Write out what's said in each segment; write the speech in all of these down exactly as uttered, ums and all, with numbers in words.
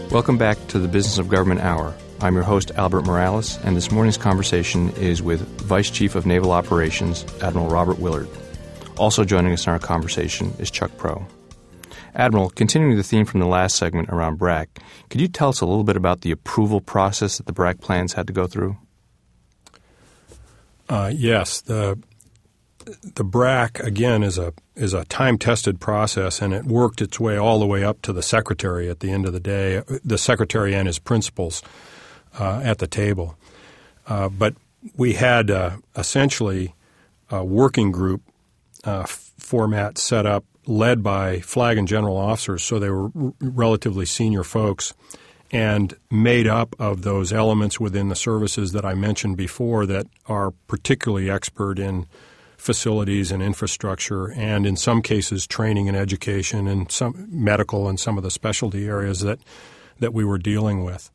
Welcome back to the Business of Government Hour. I'm your host, Albert Morales, and this morning's conversation is with Vice Chief of Naval Operations, Admiral Robert Willard. Also joining us in our conversation is Chuck Prow. Admiral, continuing the theme from the last segment around B R A C, could you tell us a little bit about the approval process that the B R A C plans had to go through? Uh, yes, the the B R A C again is a is a time-tested process, and it worked its way all the way up to the Secretary at the end of the day, the Secretary and his principals uh, at the table. Uh, but we had uh, essentially a working group uh, f- format set up, led by flag and general officers, so they were r- relatively senior folks, and made up of those elements within the services that I mentioned before that are particularly expert in facilities and infrastructure, and in some cases training and education, and some medical and some of the specialty areas that that we were dealing with.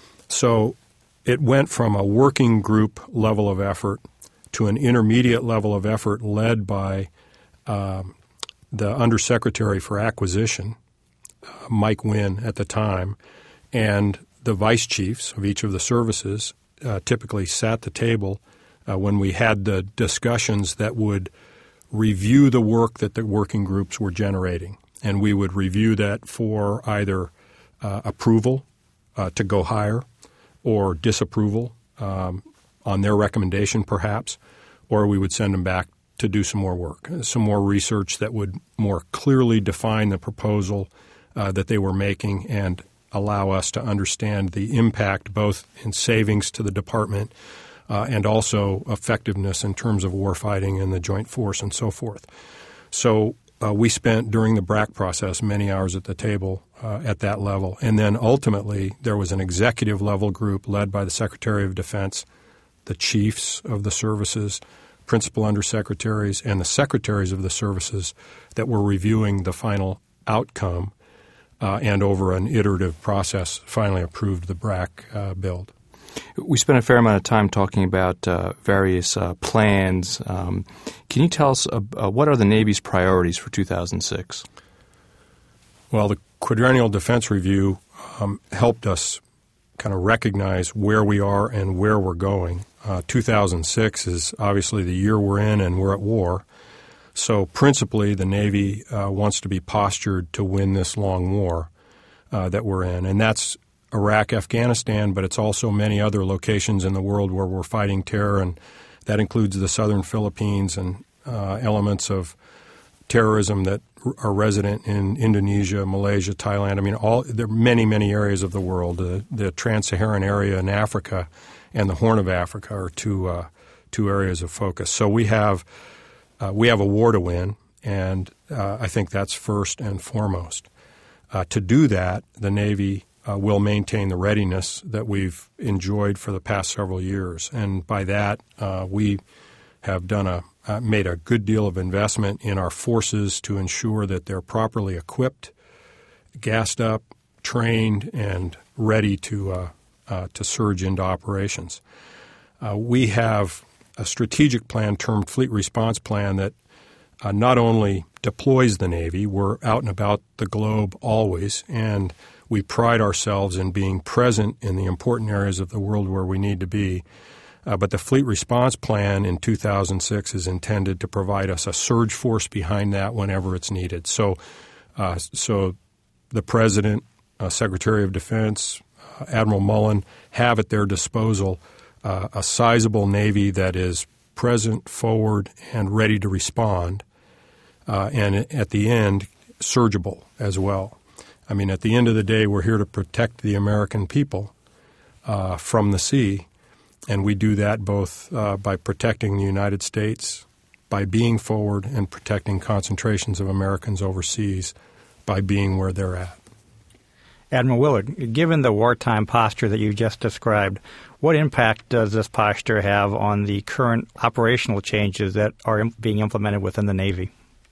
So it went from a working group level of effort to an intermediate level of effort led by um, the Undersecretary for Acquisition, uh, Mike Wynn at the time, and the vice chiefs of each of the services uh, typically sat the table uh, when we had the discussions that would review the work that the working groups were generating. And we would review that for either uh, approval uh, to go higher or disapproval um, on their recommendation perhaps, or we would send them back to do some more work, some more research that would more clearly define the proposal uh, that they were making and allow us to understand the impact both in savings to the department uh, and also effectiveness in terms of warfighting and the joint force and so forth. So uh, we spent during the B R A C process many hours at the table uh, at that level. And then ultimately there was an executive level group led by the Secretary of Defense, the chiefs of the services, principal undersecretaries, and the secretaries of the services that were reviewing the final outcome uh, and over an iterative process finally approved the B R A C uh, build. We spent a fair amount of time talking about uh, various uh, plans. Um, can you tell us uh, uh, what are the Navy's priorities for two thousand six? Well, the Quadrennial Defense Review um, helped us kind of recognize where we are and where we're going. Uh, two thousand six is obviously the year we're in, and we're at war. So principally, the Navy uh, wants to be postured to win this long war uh, that we're in. And that's Iraq, Afghanistan, but it's also many other locations in the world where we're fighting terror, and that includes the southern Philippines and uh, elements of terrorism that are resident in Indonesia, Malaysia, Thailand. I mean, all there are many, many areas of the world. The, the trans-Saharan area in Africa and the Horn of Africa are two uh, two areas of focus. So we have uh, we have a war to win, and uh, I think that's first and foremost. Uh, to do that, the Navy uh, will maintain the readiness that we've enjoyed for the past several years, and by that uh, we have done a uh, made a good deal of investment in our forces to ensure that they're properly equipped, gassed up, trained, and ready to uh, uh, to surge into operations. Uh, we have a strategic plan termed Fleet Response Plan that uh, not only deploys the Navy, we're out and about the globe always, and we pride ourselves in being present in the important areas of the world where we need to be. Uh, but the Fleet Response Plan in two thousand six is intended to provide us a surge force behind that whenever it's needed. So, uh, so the President, uh, Secretary of Defense, uh, Admiral Mullen have at their disposal uh, a sizable Navy that is present, forward, and ready to respond, uh, and at the end, surgible as well. I mean, at the end of the day, we're here to protect the American people uh, from the sea. And we do that both uh, by protecting the United States, by being forward, and protecting concentrations of Americans overseas by being where they're at. Admiral Willard, given the wartime posture that you just described, what impact does this posture have on the current operational changes that are imp- being implemented within the Navy?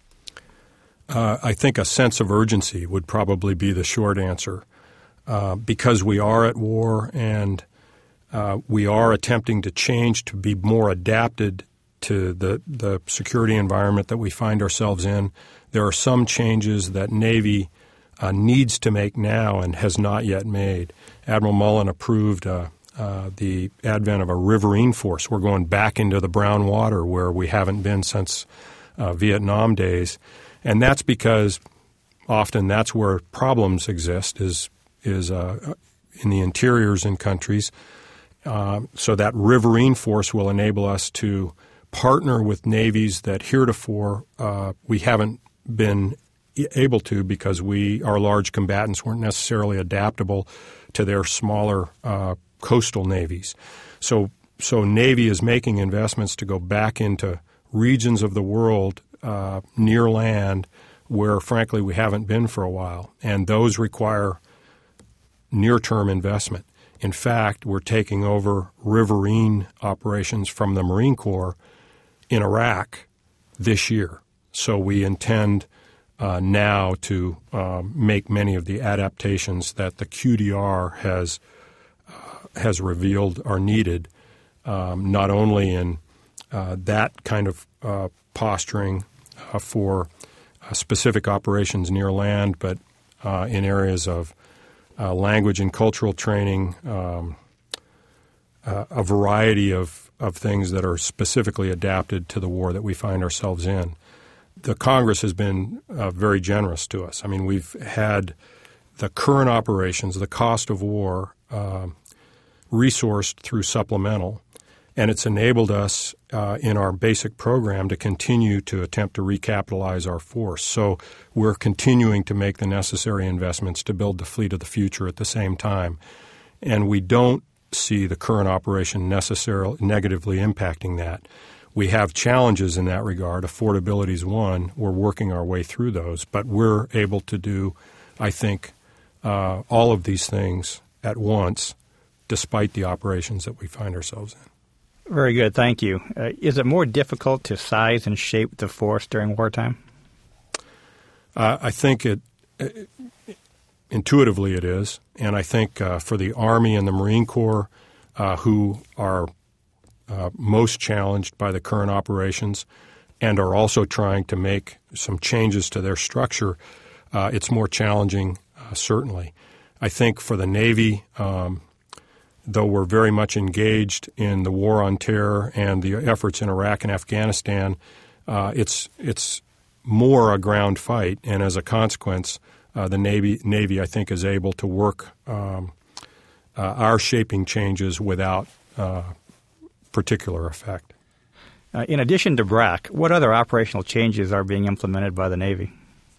Uh, I think a sense of urgency would probably be the short answer. Uh, because we are at war and Uh, we are attempting to change to be more adapted to the, the security environment that we find ourselves in. There are some changes that Navy uh, needs to make now and has not yet made. Admiral Mullen approved uh, uh, the advent of a riverine force. We're going back into the brown water where we haven't been since uh, Vietnam days, and that's because often that's where problems exist, is is uh, in the interiors in countries. Uh, so that riverine force will enable us to partner with navies that heretofore uh, we haven't been able to because we our large combatants weren't necessarily adaptable to their smaller uh, coastal navies. So, so Navy is making investments to go back into regions of the world uh, near land where, frankly, we haven't been for a while, and those require near-term investment. In fact, we're taking over riverine operations from the Marine Corps in Iraq this year. So we intend uh, now to uh, make many of the adaptations that the Q D R has uh, has revealed are needed, um, not only in uh, that kind of uh, posturing uh, for uh, specific operations near land, but uh, in areas of uh, language and cultural training, um, uh, a variety of, of things that are specifically adapted to the war that we find ourselves in. The Congress has been uh, very generous to us. I mean, we've had the current operations, the cost of war, uh, resourced through supplemental, and it's enabled us uh, in our basic program to continue to attempt to recapitalize our force. So we're continuing to make the necessary investments to build the fleet of the future at the same time. And we don't see the current operation necessarily negatively impacting that. We have challenges in that regard. Affordability is one. We're working our way through those. But we're able to do, I think, uh, all of these things at once, despite the operations that we find ourselves in. Very good. Thank you. Uh, is it more difficult to size and shape the force during wartime? Uh, I think it, it intuitively it is. And I think uh, for the Army and the Marine Corps, uh, who are uh, most challenged by the current operations and are also trying to make some changes to their structure, uh, it's more challenging, uh, certainly. I think for the Navy, um, though we're very much engaged in the war on terror and the efforts in Iraq and Afghanistan, uh, it's it's more a ground fight, and as a consequence, uh, the Navy, Navy, I think, is able to work um, uh, our shaping changes without uh, particular effect. Uh, in addition to B R A C, what other operational changes are being implemented by the Navy?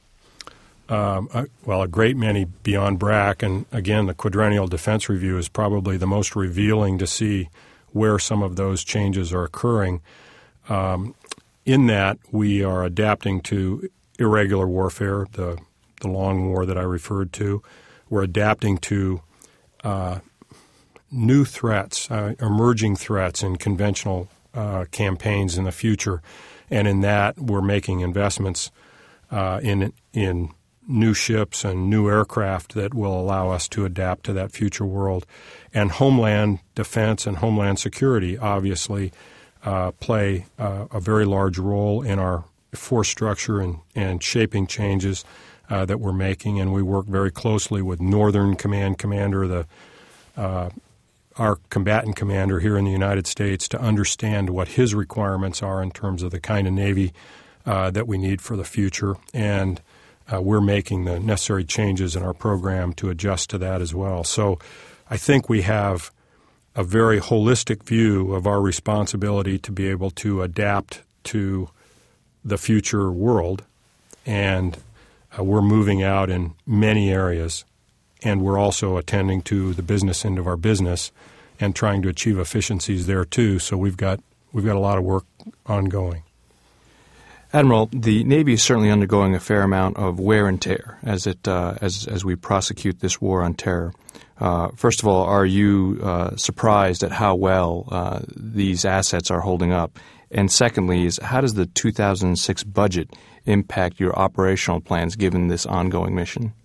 Um, uh, well, a great many beyond B R A C, and again, the Quadrennial Defense Review is probably the most revealing to see where some of those changes are occurring. Um, in that, we are adapting to irregular warfare, the the long war that I referred to. We're adapting to uh, new threats, uh, emerging threats in conventional uh, campaigns in the future, and in that, we're making investments uh, in in new ships and new aircraft that will allow us to adapt to that future world. And homeland defense and homeland security obviously uh, play uh, a very large role in our force structure and, and shaping changes uh, that we're making. And we work very closely with Northern Command Commander, the uh, our combatant commander here in the United States, to understand what his requirements are in terms of the kind of Navy uh, that we need for the future. And Uh, we're making the necessary changes in our program to adjust to that as well. So I think we have a very holistic view of our responsibility to be able to adapt to the future world, and uh, we're moving out in many areas, and we're also attending to the business end of our business and trying to achieve efficiencies there too. So we've got we've got a lot of work ongoing. Admiral, the Navy is certainly undergoing a fair amount of wear and tear as it uh, as as we prosecute this war on terror. Uh, first of all, are you uh, surprised at how well uh, these assets are holding up? And secondly, is how does the two thousand six budget impact your operational plans given this ongoing mission?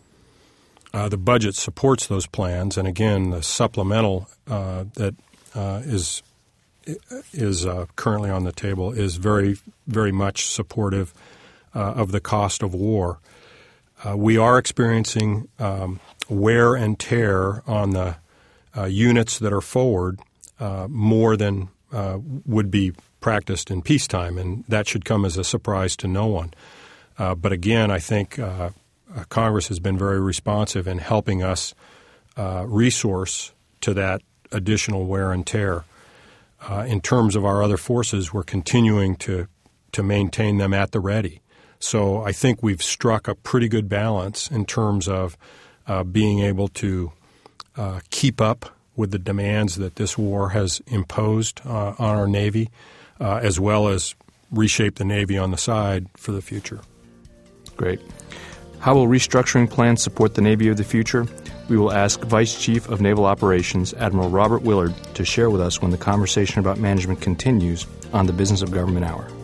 Uh, the budget supports those plans, and again, the supplemental uh, that uh, is. is uh, currently on the table is very, very much supportive uh, of the cost of war. Uh, we are experiencing um, wear and tear on the uh, units that are forward uh, more than uh, would be practiced in peacetime, and that should come as a surprise to no one. Uh, but again, I think uh, Congress has been very responsive in helping us uh, resource to that additional wear and tear. Uh, in terms of our other forces, we're continuing to to maintain them at the ready. So I think we've struck a pretty good balance in terms of uh, being able to uh, keep up with the demands that this war has imposed uh, on our Navy, uh, as well as reshape the Navy on the side for the future. Great. How will restructuring plans support the Navy of the future? We will ask Vice Chief of Naval Operations, Admiral Robert Willard, to share with us when the conversation about management continues on the Business of Government Hour.